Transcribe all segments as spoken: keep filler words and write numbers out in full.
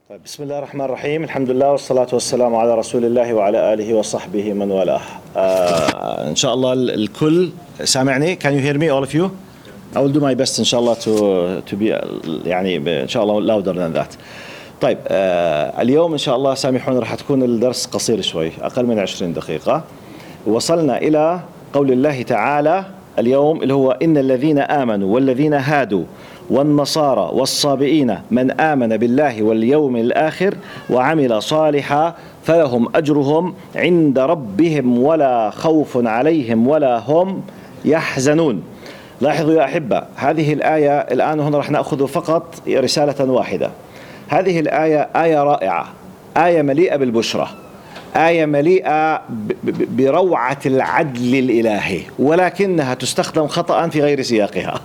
طيب، بسم الله الرحمن الرحيم. الحمد لله والصلاة والسلام على رسول الله وعلى آله وصحبه من والاه. آه إن شاء الله الكل سامعني. Can you hear me, all of you? I will do my best إن شاء الله to to be يعني إن شاء الله louder than that. طيب، آه اليوم إن شاء الله سامحونا راح تكون الدرس قصير شوي، أقل من عشرين دقيقة. وصلنا إلى قول الله تعالى اليوم اللي هو إن الذين آمنوا والذين هادوا والنصارى والصابئين من آمن بالله واليوم الآخر وعمل صالحا فلهم أجرهم عند ربهم ولا خوف عليهم ولا هم يحزنون. لاحظوا يا أحبة، هذه الآية الآن هنا راح نأخذ فقط رسالة واحدة. هذه الآية آية رائعة، آية مليئة بالبشرى، آية مليئة بروعة العدل الإلهي، ولكنها تستخدم خطأ في غير سياقها.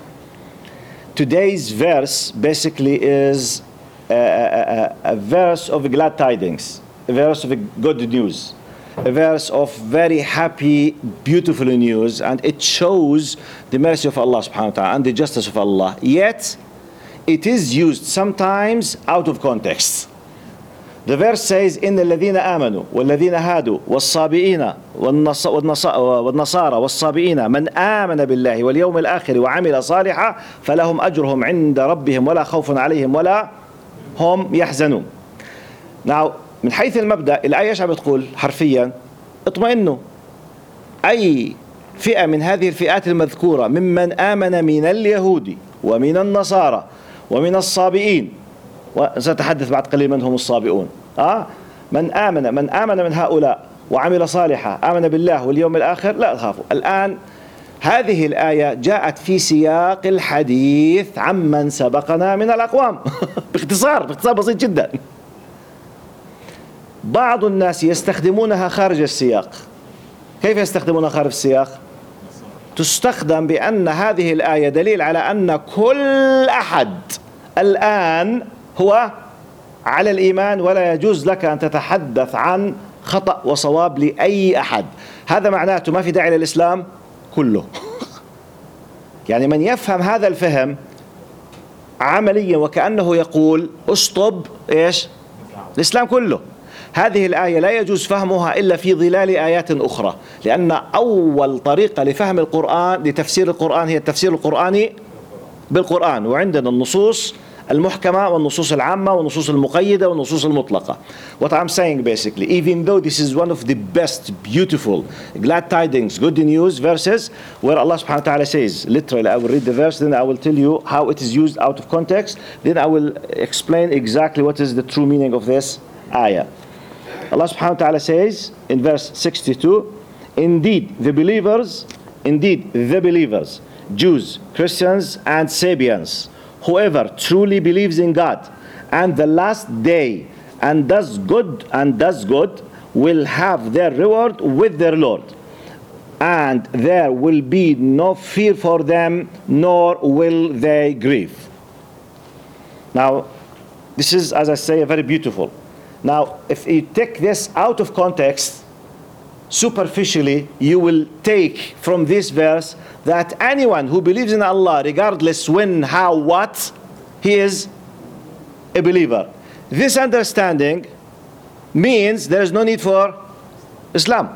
Today's verse basically is a, a, a verse of glad tidings, a verse of good news, a verse of very happy, beautiful news, and it shows the mercy of Allah subhanahu wa ta'ala and the justice of Allah. Yet, it is used sometimes out of context. The verse says, إن الذين آمنوا والذين هادوا والصابئين والنصارى والصابئين من آمن بالله واليوم الآخر وعمل صالحا فلهم أجرهم عند ربهم ولا خوف عليهم ولا هم يحزنون. Now, من حيث المبدأ الآية ايش عم بتقول حرفيا؟ اطمئنوا. أي فئة من هذه الفئات المذكورة ممن آمن من اليهود ومن النصارى ومن الصابئين، وسأتحدث بعد قليل من هم الصابئون. آه من آمن من آمن من هؤلاء وعمل صالحا، آمن بالله واليوم الآخر، لا تخافوا. الآن هذه الآية جاءت في سياق الحديث عمن سبقنا من الأقوام. باختصار باختصار بسيط جدا. بعض الناس يستخدمونها خارج السياق. كيف يستخدمونها خارج السياق؟ تستخدم بأن هذه الآية دليل على أن كل أحد الآن هو على الإيمان، ولا يجوز لك أن تتحدث عن خطأ وصواب لأي أحد. هذا معناته ما في داعي للإسلام كله. يعني من يفهم هذا الفهم عمليا وكأنه يقول أشطب إيش؟ الإسلام كله. هذه الآية لا يجوز فهمها إلا في ظلال آيات أخرى، لأن أول طريقة لفهم القرآن لتفسير القرآن هي التفسير القرآني بالقرآن، وعندنا النصوص المحكمة والنصوص العامة والنصوص المقيدة والنصوص المطلقة. What I'm saying basically, even though this is one of the best, beautiful, glad tidings, good news verses, where Allah subhanahu wa ta'ala says, literally I will read the verse, then I will tell you how it is used out of context, then I will explain exactly what is the true meaning of this ayah. Allah subhanahu wa ta'ala says in verse sixty-two, indeed the believers, indeed the believers, Jews, Christians and Sabians, whoever truly believes in God and the last day and does good and does good will have their reward with their Lord, and there will be no fear for them, nor will they grieve. Now, this is, as I say, very beautiful. Now, if you take this out of context, superficially, you will take from this verse that anyone who believes in Allah, regardless when, how, what, he is a believer. This understanding means there is no need for Islam.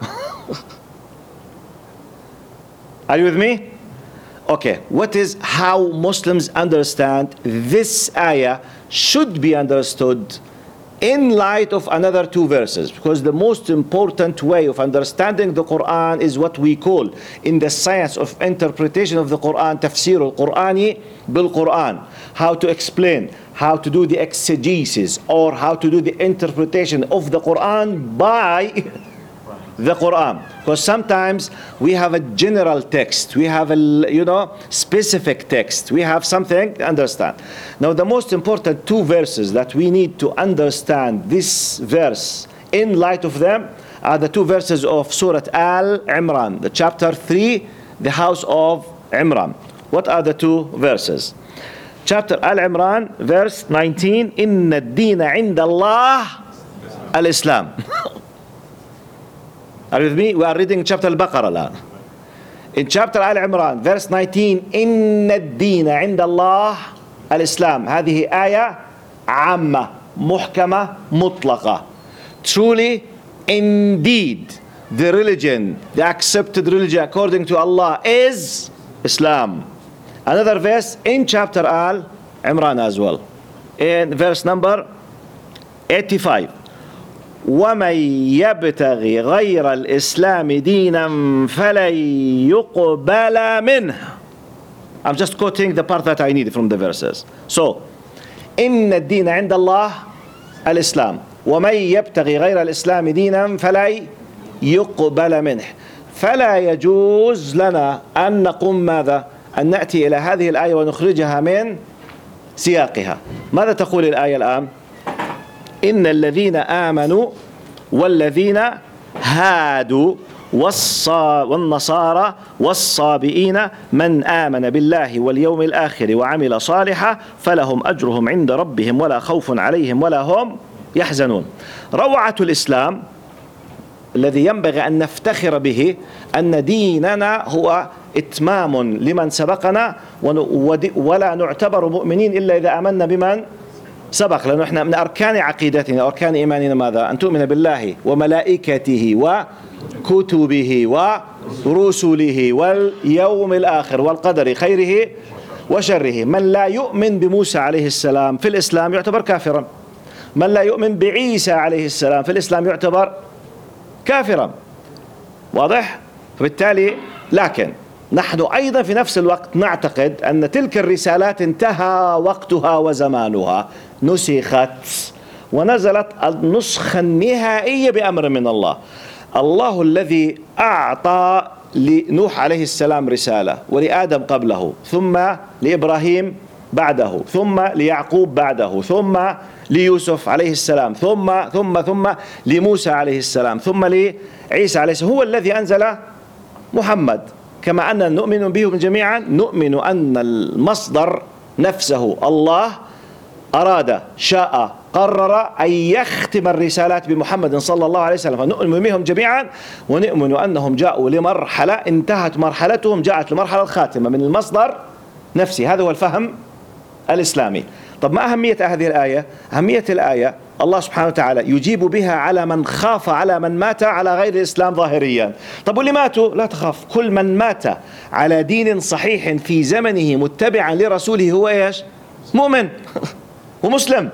Are you with me? Okay, what is how Muslims understand this ayah should be understood in light of another two verses, because the most important way of understanding the Quran is what we call in the science of interpretation of the Quran, tafsir al-Qurani bil-Quran. How to explain, how to do the exegesis, or how to do the interpretation of the Quran by the Quran. Because sometimes we have a general text, we have a, you know, specific text, we have something to understand. Now the most important two verses that we need to understand this verse in light of them are the two verses of Surah Al-Imran, the chapter three, the house of Imran. What are the two verses? Chapter Al-Imran, verse nineteen, إِنَّ الدِّينَ عِنْدَ اللَّهِ al-Islam. Are you with me? We are reading chapter Al-Baqarah now. In chapter Al-Imran, verse nineteen, إِنَّ الدِّينَ عِنْدَ اللَّهِ al-Islam. هذه آية عامة. محكمة مطلقة. Truly, indeed, the religion, the accepted religion according to Allah is Islam. Another verse in chapter Al Imran as well, in verse number eighty-five. وَمَنْ يَبْتَغِ غَيْرَ الْإِسْلَامِ دِينًا فَلَنْ يُقْبَلَ مِنْهُ. I'm just quoting the part that I need from the verses. So, إِنَّ الدِّينَ عِنْدَ اللَّهِ الْإِسْلام وَمَنْ يَبْتَغِ غَيْرَ الْإِسْلَامِ دِينًا فَلَنْ يُقْبَلَ مِنْهُ. فلا يجوز لنا أن نقوم ماذا؟ أن نأتي إلى هذه الآية ونخرجها من سياقها. ماذا تقول الآية الآن؟ إن الذين آمنوا والذين هادوا والنصارى والصابئين من آمن بالله واليوم الآخر وعمل صالحا فلهم أجرهم عند ربهم ولا خوف عليهم ولا هم يحزنون. روعة الإسلام الذي ينبغي أن نفتخر به أن ديننا هو إتمام لمن سبقنا، ولا نعتبر مؤمنين إلا إذا آمنا بمن سبق، لأنه إحنا من أركان عقيدتنا أركان إيماننا ماذا؟ أن تؤمن بالله وملائكته وكتبه ورسله واليوم الآخر والقدر خيره وشره. من لا يؤمن بموسى عليه السلام في الإسلام يعتبر كافرا، من لا يؤمن بعيسى عليه السلام في الإسلام يعتبر كافرا. واضح؟ فبالتالي لكن نحن أيضا في نفس الوقت نعتقد أن تلك الرسالات انتهى وقتها وزمانها، نسخت ونزلت النسخة النهائية بأمر من الله. الله الذي أعطى لنوح عليه السلام رسالة، ولآدم قبله، ثم لإبراهيم بعده، ثم ليعقوب بعده، ثم ليوسف عليه السلام، ثم ثم ثم لموسى عليه السلام، ثم لعيسى عليه السلام، هو الذي أنزل محمد. كما أننا نؤمن بهم جميعا نؤمن أن المصدر نفسه الله أراد شاء قرر أن يختم الرسالات بمحمد صلى الله عليه وسلم، فنؤمن بهم جميعا ونؤمن أنهم جاءوا لمرحلة انتهت مرحلتهم، جاءت لمرحلة الخاتمة من المصدر نفسه. هذا هو الفهم الإسلامي. طب ما أهمية هذه الآية؟ أهمية الآية الله سبحانه وتعالى يجيب بها على من خاف على من مات على غير الإسلام ظاهريا. طب واللي ماتوا لا تخاف، كل من مات على دين صحيح في زمنه متبعا لرسوله هو إيش؟ مؤمن ومسلم،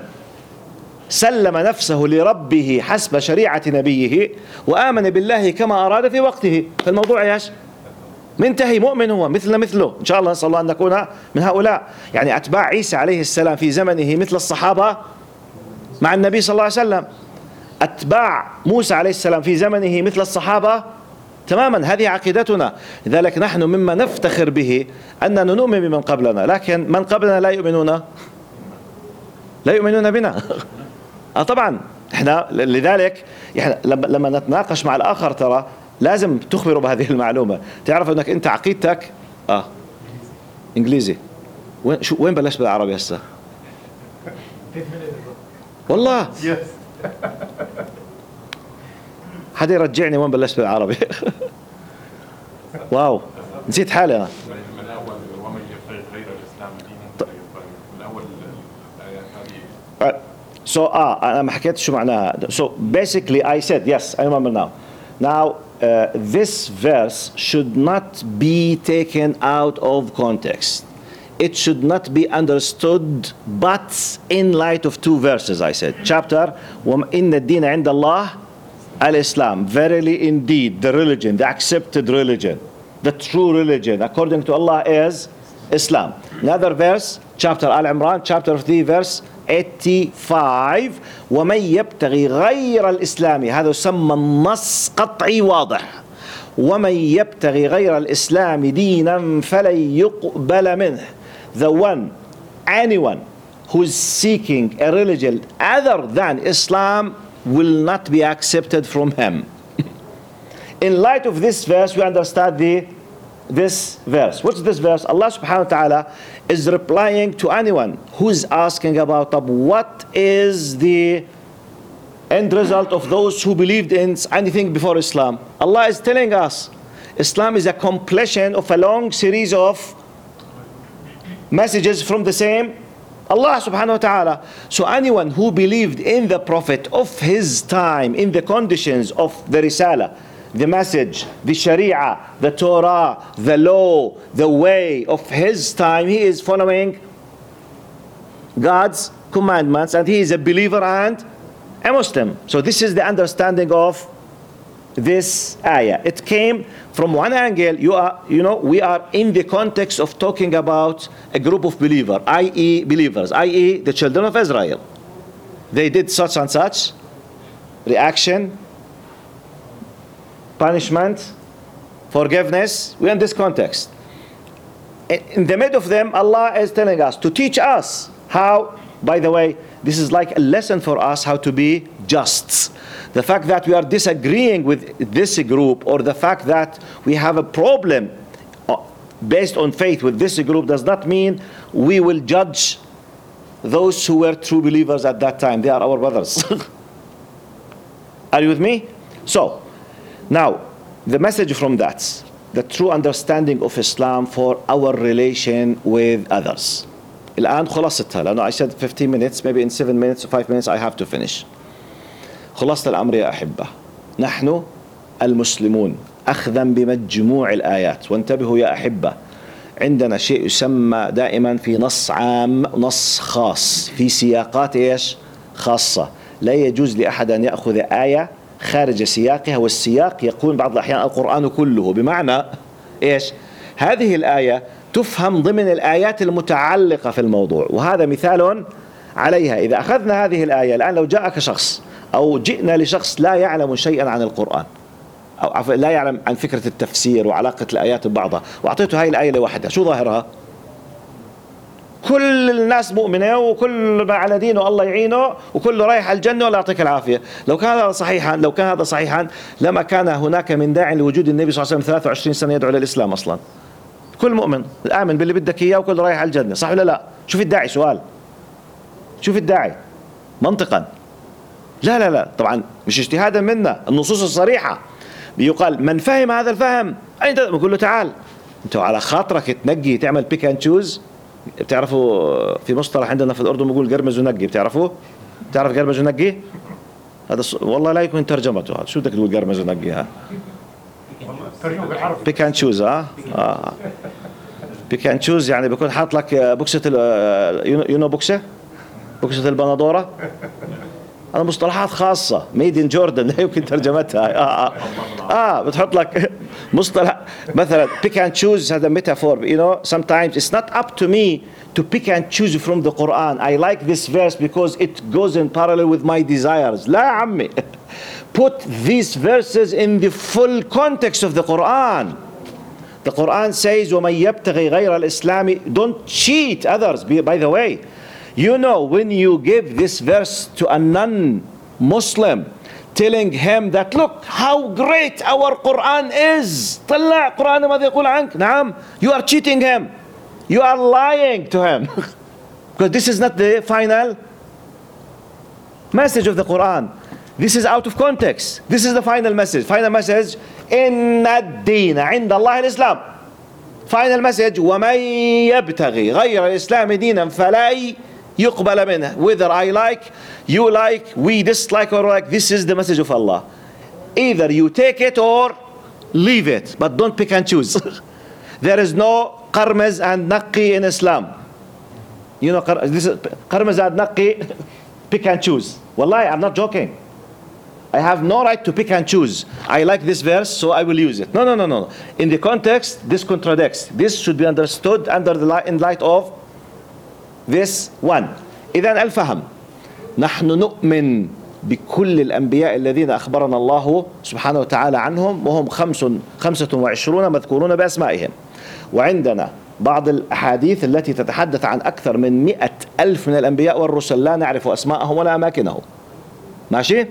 سلم نفسه لربه حسب شريعة نبيه وآمن بالله كما أراد في وقته، فالموضوع إيش؟ منتهي، مؤمن هو مثلنا مثله إن شاء الله. نسأل الله أن نكون من هؤلاء. يعني أتباع عيسى عليه السلام في زمنه مثل الصحابة مع النبي صلى الله عليه وسلم، أتباع موسى عليه السلام في زمنه مثل الصحابة تماما. هذه عقيدتنا. لذلك نحن مما نفتخر به أننا نؤمن بمن قبلنا، لكن من قبلنا لا يؤمنون لا يؤمنون بنا. آه طبعا احنا لذلك احنا لما نتناقش مع الآخر ترى لازم تخبره بهذه المعلومة، تعرف انك انت عقيدتك اه انجليزي. وين شو وين بلشت بالعربي هسه؟ والله حدا يرجعني وين بلشت بالعربي. واو نسيت حالي انا. So ah أنا ما حكيت شو معناها. So basically I said yes I remember now. Now uh, this verse should not be taken out of context. It should not be understood but in light of two verses I said. Chapter وَإِنَّ الدِّينَ عِنْدَ اللَّهِ الْإِسْلَامِ. Verily indeed the religion, the accepted religion, the true religion according to Allah is Islam. Another verse, chapter Al-Imran, chapter three, verse eighty-five. ومن يبتغي غير الإسلام، هذا يسمى النص قطعي واضح. ومن يبتغي غير الإسلام دينا فلن يقبل منه. The one, anyone who is seeking a religion other than Islam will not be accepted from him. In light of this verse we understand the this verse. What's this verse? Allah subhanahu wa ta'ala is replying to anyone who's asking about what is the end result of those who believed in anything before Islam. Allah is telling us Islam is a completion of a long series of messages from the same Allah subhanahu wa ta'ala. So anyone who believed in the Prophet of his time, in the conditions of the Risala, the message, the Sharia, the Torah, the law, the way of his time, he is following God's commandments and he is a believer and a Muslim. So this is the understanding of this ayah. It came from one angle. You are, you know, we are in the context of talking about a group of believers, that is believers, that is the children of Israel. They did such and such, reaction, punishment, forgiveness. We're in this context. In the middle of them, Allah is telling us to teach us how, by the way, this is like a lesson for us how to be just. The fact that we are disagreeing with this group, or the fact that we have a problem based on faith with this group, does not mean we will judge those who were true believers at that time. They are our brothers. Are you with me? So, now, the message from that, the true understanding of Islam for our relation with others. الآن خلاصتها, لأنه I said fifteen minutes, maybe in seven minutes or five minutes I have to finish. خلاصة الأمر يا أحبة، نحن المسلمون أخذا بمجموع الآيات، وانتبهوا يا أحبة، عندنا شيء يسمى دائما في نص عام نص خاص في سياقات إيش خاصة. لا يجوز لأحد أن يأخذ آية خارج سياقها، والسياق يكون بعض الأحيان القرآن كله، بمعنى إيش هذه الآية تفهم ضمن الآيات المتعلقة في الموضوع، وهذا مثال عليها. إذا أخذنا هذه الآية الآن، لو جاءك شخص أو جئنا لشخص لا يعلم شيئا عن القرآن أو لا يعلم عن فكرة التفسير وعلاقة الآيات ببعضها، وأعطيته هاي الآية لوحدها، شو ظاهرها؟ كل الناس مؤمنة وكل ما على دينه الله يعينه وكله رايح على الجنة ولا يعطيك العافية. لو كان هذا صحيحا لو كان هذا صحيحا لما كان هناك من داع لوجود النبي صلى الله عليه وسلم ثلاثة وعشرين سنة يدعو للإسلام أصلا. كل مؤمن آمن باللي بدك إياه وكله رايح على الجنة، صح ولا لا؟ شوف الداعي، سؤال، شوف الداعي منطقا. لا لا لا طبعا مش اجتهادا منا، النصوص الصريحة بيقال من فهم هذا الفهم أنت بقول له تعال أنت على خاطرك تنقي تعمل بيك اند تشوز. بتعرفوا في مصطلح عندنا في الأردن بقول قرمز ونقي، بتعرفوا؟ بتعرف قرمز ونقي؟ هذا ص... والله لا يكون ترجمته هذا، شو بدك تقول قرمز ونقي؟ ها بيك اند تشوز. اه اه بيك اند تشوز يعني بيكون حاط لك بوكسة ال... يو نو بوكسة بوكسة البندورة. هذا مصطلحات خاصة ميد ان جوردن لا يمكن ترجمتها. اه اه, آه بتحط لك مصطلح مثلا pick and choose. هذا metaphor. You know sometimes it's not up to me to pick and choose from the Quran. I like this verse because it goes in parallel with my desires. لا يا عمي. Put these verses in the full context of the Quran. The Quran says ومن يبتغي غير الإسلام. Don't cheat others. By the way, you know when you give this verse to a non-Muslim, telling him that look how great our Quran is, طلع قرآن ماذا يقول عنك. نعم, you are cheating him, you are lying to him because this is not the final message of the Quran. This is out of context. This is the final message. Final message إن الدين عند الله الإسلام. Final message ومن يبتغي غير الإسلام دينا فلا يقبل منه. Whether I like, you like, we dislike or like, this is the message of Allah. Either you take it or leave it, but don't pick and choose. There is no qarmaz and naqi in Islam. You know, this is qarmaz and naqi, pick and choose. Wallahi, I'm not joking. I have no right to pick and choose. I like this verse, so I will use it. No, no, no, no. In the context, this contradicts. This should be understood under the light, in light of this one. إذن الفهم. نحن نؤمن بكل الأنبياء الذين أخبرنا الله سبحانه وتعالى عنهم، وهم خمس خمسة وعشرون مذكورون بأسمائهم. وعندنا بعض الأحاديث التي تتحدث عن أكثر من مئة ألف من الأنبياء والرسل لا نعرف أسماءهم ولا أماكنهم. ماشي؟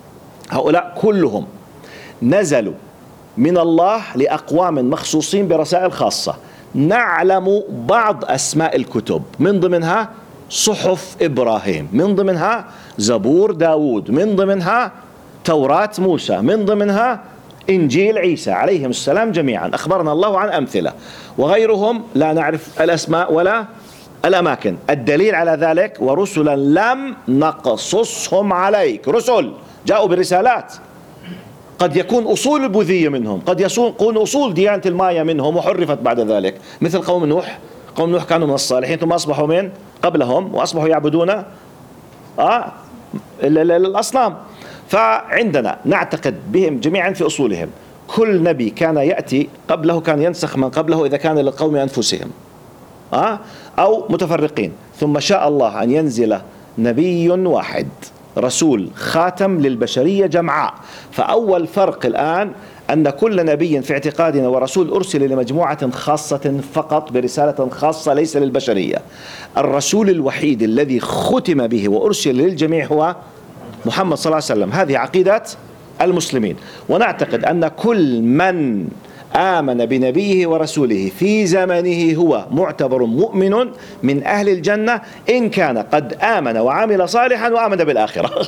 هؤلاء كلهم نزلوا من الله لأقوام مخصوصين برسائل خاصة. نعلم بعض أسماء الكتب، من ضمنها صحف إبراهيم، من ضمنها زبور داود، من ضمنها توراة موسى، من ضمنها إنجيل عيسى عليهم السلام جميعا. أخبرنا الله عن أمثلة، وغيرهم لا نعرف الأسماء ولا الأماكن. الدليل على ذلك ورسلا لم نقصصهم عليك. رسل جاءوا برسالات، قد يكون أصول البوذية منهم، قد يكون أصول ديانة المايا منهم وحرفت بعد ذلك، مثل قوم نوح. قوم نوح كانوا من الصالحين ثم أصبحوا من قبلهم وأصبحوا يعبدون آه الأصنام. فعندنا نعتقد بهم جميعا في أصولهم. كل نبي كان يأتي قبله كان ينسخ من قبله إذا كان للقوم أنفسهم آه أو متفرقين، ثم شاء الله أن ينزل نبي واحد رسول خاتم للبشرية جمعاء. فأول فرق الآن أن كل نبي في اعتقادنا ورسول أرسل لمجموعة خاصة فقط برسالة خاصة ليس للبشرية. الرسول الوحيد الذي ختم به وأرسل للجميع هو محمد صلى الله عليه وسلم. هذه عقيدة المسلمين. ونعتقد أن كل من آمن بنبيه ورسوله في زمنه هو معتبر مؤمن من أهل الجنة إن كان قد آمن وعمل صالحا وآمن بالآخرة.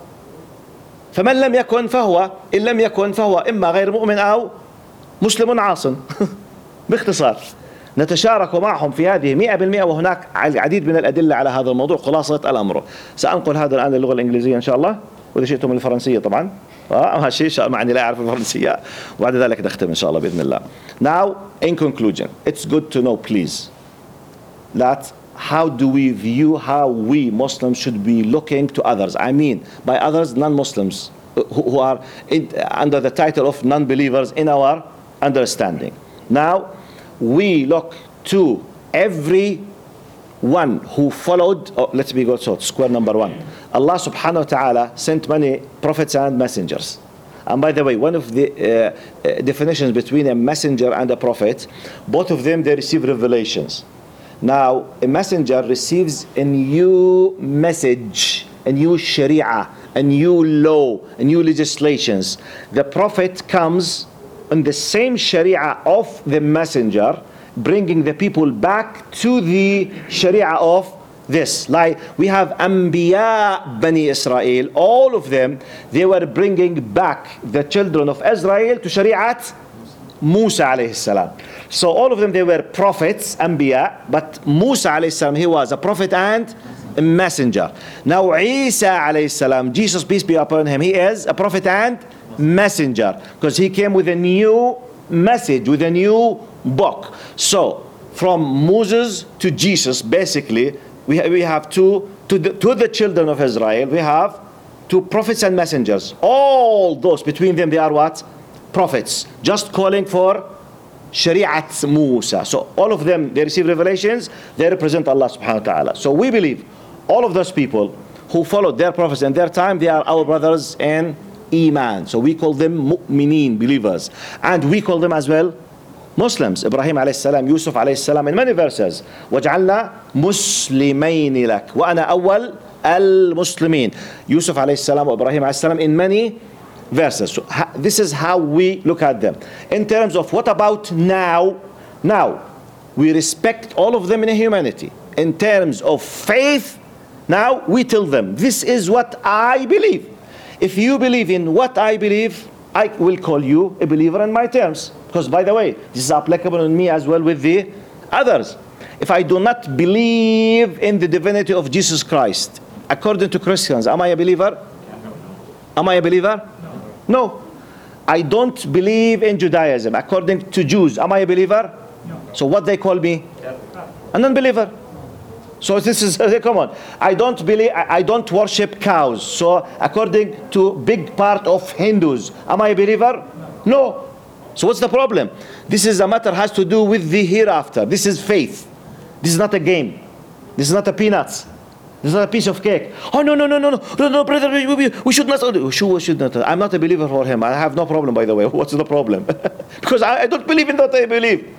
فمن لم يكن فهو إن لم يكن فهو إما غير مؤمن أو مسلم عاصٍ. باختصار نتشارك معهم في هذه مئة بالمئة، وهناك العديد من الأدلة على هذا الموضوع. خلاصة الأمر سأنقل هذا الآن للغة الإنجليزية إن شاء الله، وإذا شئتم الفرنسية طبعا آه هالشيء معني لا أعرف الفرنسية، وبعد ذلك نختم إن شاء الله بإذن الله. Now in conclusion, it's good to know please that how do we view how we Muslims should be looking to others. I mean by others non-Muslims who, who are in, under the title of non-believers in our understanding. Now we look to every one who followed, oh, let's be good, so square number one. Allah subhanahu wa ta'ala sent many prophets and messengers. And by the way, one of the uh, uh, definitions between a messenger and a prophet, both of them, they receive revelations. Now, a messenger receives a new message, a new sharia, a new law, a new legislations. The prophet comes on the same sharia of the messenger, bringing the people back to the sharia of this. Like we have Anbiya Bani Israel, all of them, they were bringing back the children of Israel to Shari'at Musa alayhi salam. So all of them, they were prophets, Anbiya, but Musa alayhi salam, he was a prophet and a messenger. Now Isa alayhi salam, Jesus peace be upon him, he is a prophet and messenger, because he came with a new message, with a new book. So from Moses to Jesus, basically, we have, we have two, to the, to the children of Israel, we have two prophets and messengers. All those, between them, they are what? Prophets. Just calling for Shari'at Musa. So all of them, they receive revelations, they represent Allah subhanahu wa ta'ala. So we believe all of those people who followed their prophets in their time, they are our brothers in Iman. So we call them mu'mineen, believers. And we call them as well Muslims. Ibrahim alayhi salam, Yusuf alayhi salam, in many verses. وَجْعَلْنَا مُسْلِمَيْنِ لَكَ وَأَنَا أَوَّلْ الْمُسْلِمِينَ. Yusuf alayhi salam or Ibrahim alayhi salam in many verses. So ha, this is how we look at them. In terms of what about now? Now, we respect all of them in humanity. In terms of faith, now we tell them, this is what I believe. If you believe in what I believe, I will call you a believer in my terms. Because by the way, this is applicable on me as well with the others. If I do not believe in the divinity of Jesus Christ, according to Christians, am I a believer? Am I a believer? No. I don't believe in Judaism. According to Jews, am I a believer? So what they call me? A non-believer. So this is, come on. I don't believe, I don't worship cows. So according to big part of Hindus, am I a believer? No. So what's the problem? This is a matter has to do with the hereafter. This is faith. This is not a game. This is not a peanuts. This is not a piece of cake. Oh no no no no no no no brother, we, we, we should not. We should, we should not. I'm not a believer for him. I have no problem, by the way. What's the problem? Because I, I don't believe in what I believe.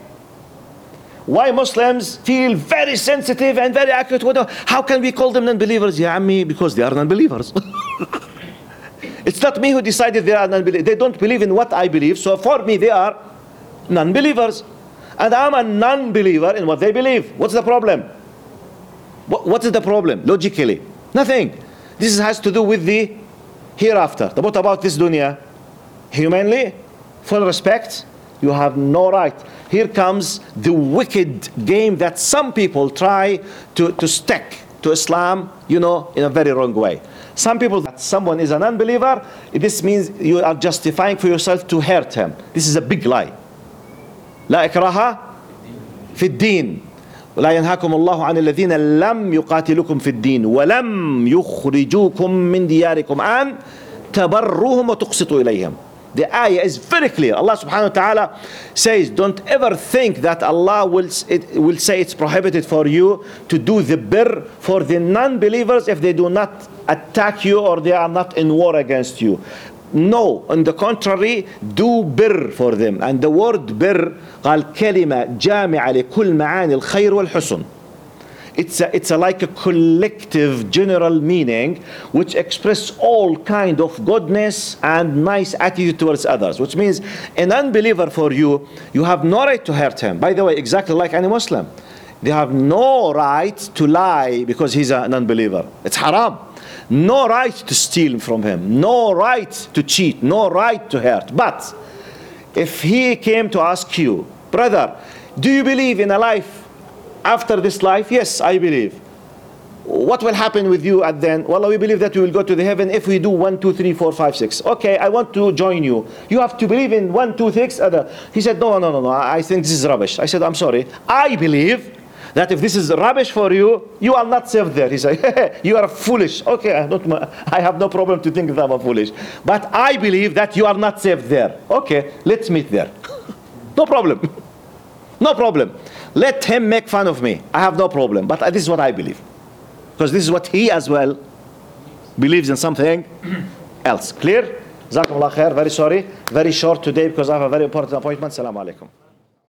Why Muslims feel very sensitive and very accurate? How can we call them non-believers? Ya ammi, because they are non-believers. It's not me who decided they are non-believers. They don't believe in what I believe. So for me, they are non-believers. And I'm a non-believer in what they believe. What's the problem? What, what is the problem? Logically, nothing. This has to do with the hereafter. What about this dunya? Humanly, full respect, You have no right. Here comes the wicked game that some people try to, to stick to Islam, you know, in a very wrong way. Some people, that someone is an unbeliever, this means you are justifying for yourself to hurt him. This is a big lie. لا إكراه في الدين ولا ينهاكم الله عن الذين لم يقاتلوكم في الدين ولم يخرجوكم من دياركم أن تبروهم وتقسطوا إليهم. The ayah is very clear. Allah subhanahu wa ta'ala says, don't ever think that Allah will, it, will say it's prohibited for you to do the birr for the non-believers if they do not attack you or they are not in war against you. No, on the contrary, do birr for them. And the word birr قال كلمة جامعة لكل معاني الخير والحسن. It's a, it's a, like a collective general meaning which expresses all kind of goodness and nice attitude towards others, which means an unbeliever for you, you have no right to hurt him. By the way, exactly like any Muslim. They have no right to lie because he's an unbeliever. It's haram. No right to steal from him. No right to cheat. No right to hurt. But if he came to ask you, brother, do you believe in a life after this life? Yes, I believe. What will happen with you at then? Well, we believe that we will go to the heaven if we do one, two, three, four, five, six. Okay, I want to join you. You have to believe in one, two, six. Other. He said, no, no, no, no. I think this is rubbish. I said, I'm sorry. I believe that if this is rubbish for you, you are not saved there. He said, you are foolish. Okay, I, don't, I have no problem to think that I'm foolish. But I believe that you are not saved there. Okay, let's meet there. No problem. No problem. Let him make fun of me. I have no problem. But this is what I believe. Because this is what he as well believes in something else. Clear? Jazakumullah khair. Very sorry. Very short today because I have a very important appointment. Assalamu alaikum.